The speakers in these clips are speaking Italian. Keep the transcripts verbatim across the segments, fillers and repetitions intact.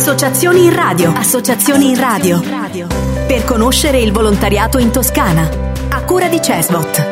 Associazioni in radio. Associazioni in radio. Per conoscere il volontariato in Toscana. A cura di Cesbot.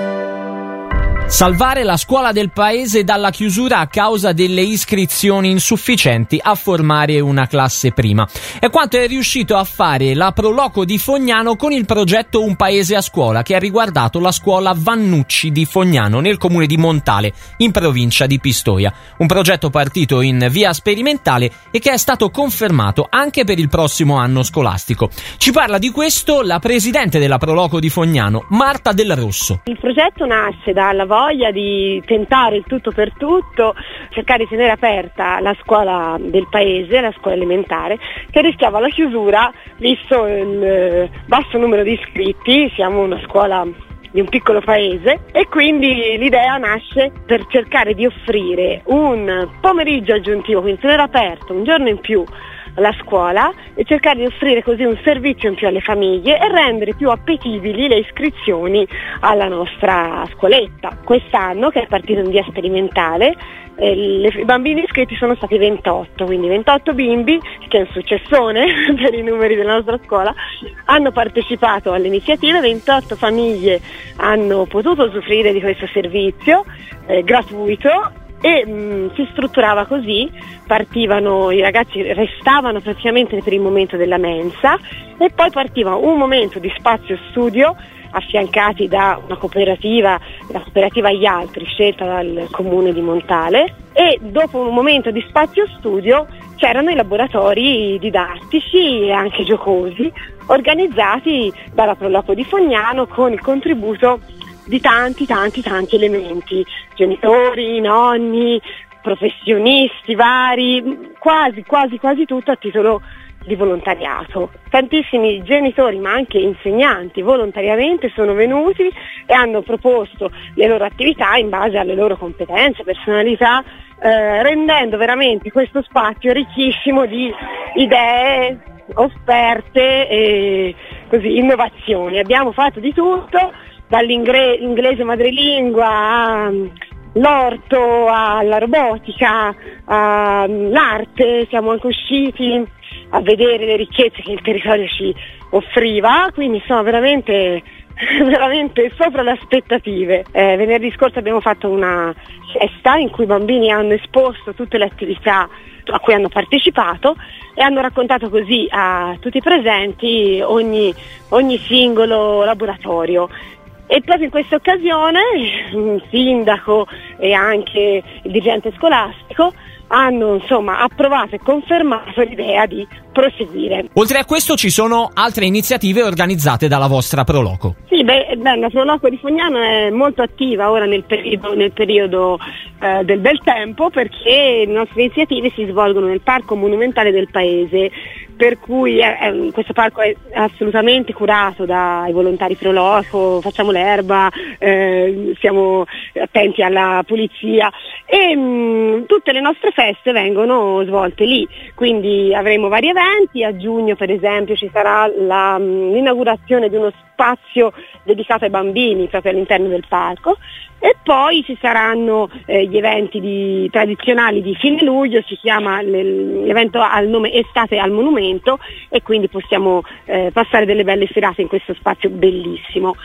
Salvare la scuola del paese dalla chiusura a causa delle iscrizioni insufficienti a formare una classe prima. È quanto è riuscito a fare la Proloco di Fognano con il progetto Un Paese a Scuola, che ha riguardato la scuola Vannucci di Fognano nel comune di Montale, in provincia di Pistoia. Un progetto partito in via sperimentale e che è stato confermato anche per il prossimo anno scolastico. Ci parla di questo la presidente della Proloco di Fognano, Marta Del Rosso. Il progetto nasce dalla voglia di tentare il tutto per tutto, cercare di tenere aperta la scuola del paese, la scuola elementare, che rischiava la chiusura visto il basso numero di iscritti. Siamo una scuola di un piccolo paese e quindi l'idea nasce per cercare di offrire un pomeriggio aggiuntivo, quindi tenere aperto un giorno in più la scuola e cercare di offrire così un servizio in più alle famiglie e rendere più appetibili le iscrizioni alla nostra scuoletta. Quest'anno, che è partito in via sperimentale, eh, le, i bambini iscritti sono stati ventotto, quindi ventotto bimbi, che è un successone per i numeri della nostra scuola, hanno partecipato alle iniziative, ventotto famiglie hanno potuto usufruire di questo servizio eh, gratuito. E mh, si strutturava così, partivano i ragazzi, restavano praticamente per il momento della mensa e poi partiva un momento di spazio studio affiancati da una cooperativa, la cooperativa Gli Altri, scelta dal comune di Montale, e dopo un momento di spazio studio c'erano i laboratori didattici e anche giocosi organizzati dalla Proloco di Fognano con il contributo di tanti tanti tanti elementi, genitori, nonni, professionisti vari, quasi quasi quasi tutto a titolo di volontariato. Tantissimi genitori ma anche insegnanti volontariamente sono venuti e hanno proposto le loro attività in base alle loro competenze, personalità, eh, rendendo veramente questo spazio ricchissimo di idee, offerte e così innovazioni. Abbiamo fatto di tutto, dall'inglese madrelingua all'orto, alla robotica, all'arte. Siamo anche usciti a vedere le ricchezze che il territorio ci offriva, quindi sono veramente, veramente sopra le aspettative. Eh, venerdì scorso abbiamo fatto una festa in cui i bambini hanno esposto tutte le attività a cui hanno partecipato e hanno raccontato così a tutti i presenti ogni, ogni singolo laboratorio. E proprio in questa occasione il sindaco e anche il dirigente scolastico hanno insomma approvato e confermato l'idea di proseguire. Oltre a questo ci sono altre iniziative organizzate dalla vostra Proloco. Sì, beh, beh la Proloco di Fognano è molto attiva ora nel periodo, nel periodo eh, del bel tempo, perché le nostre iniziative si svolgono nel Parco Monumentale del Paese, per cui eh, eh, questo parco è assolutamente curato dai volontari Proloco, facciamo l'erba, eh, siamo attenti alla pulizia e mh, tutte le nostre feste vengono svolte lì, quindi avremo vari eventi. A giugno per esempio ci sarà la, mh, l'inaugurazione di uno spazio dedicato ai bambini proprio all'interno del parco e poi ci saranno eh, gli eventi di, tradizionali di fine luglio, si chiama l'evento al nome Estate al Monumento e quindi possiamo eh, passare delle belle serate in questo spazio bellissimo.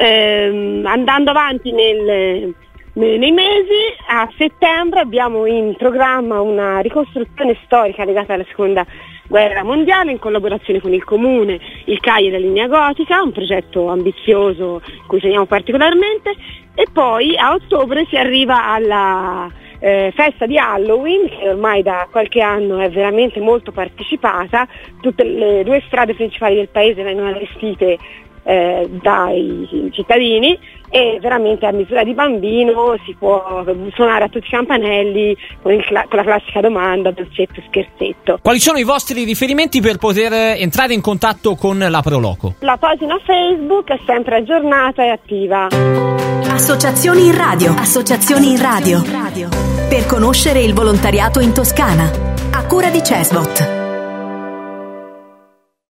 Ehm, andando avanti nel Nei mesi, a settembre abbiamo in programma una ricostruzione storica legata alla seconda guerra mondiale in collaborazione con il comune, il C A I e la Linea Gotica, un progetto ambizioso cui teniamo particolarmente, e poi a ottobre si arriva alla eh, festa di Halloween, che ormai da qualche anno è veramente molto partecipata. Tutte le due strade principali del paese vengono allestite Eh, dai cittadini e veramente a misura di bambino si può suonare a tutti i campanelli con, il, con la classica domanda, dolcetto, scherzetto. Quali sono i vostri riferimenti per poter entrare in contatto con la Proloco? La pagina Facebook è sempre aggiornata e attiva. Associazioni in radio. Associazioni in radio. Per conoscere il volontariato in Toscana. A cura di Cesbot.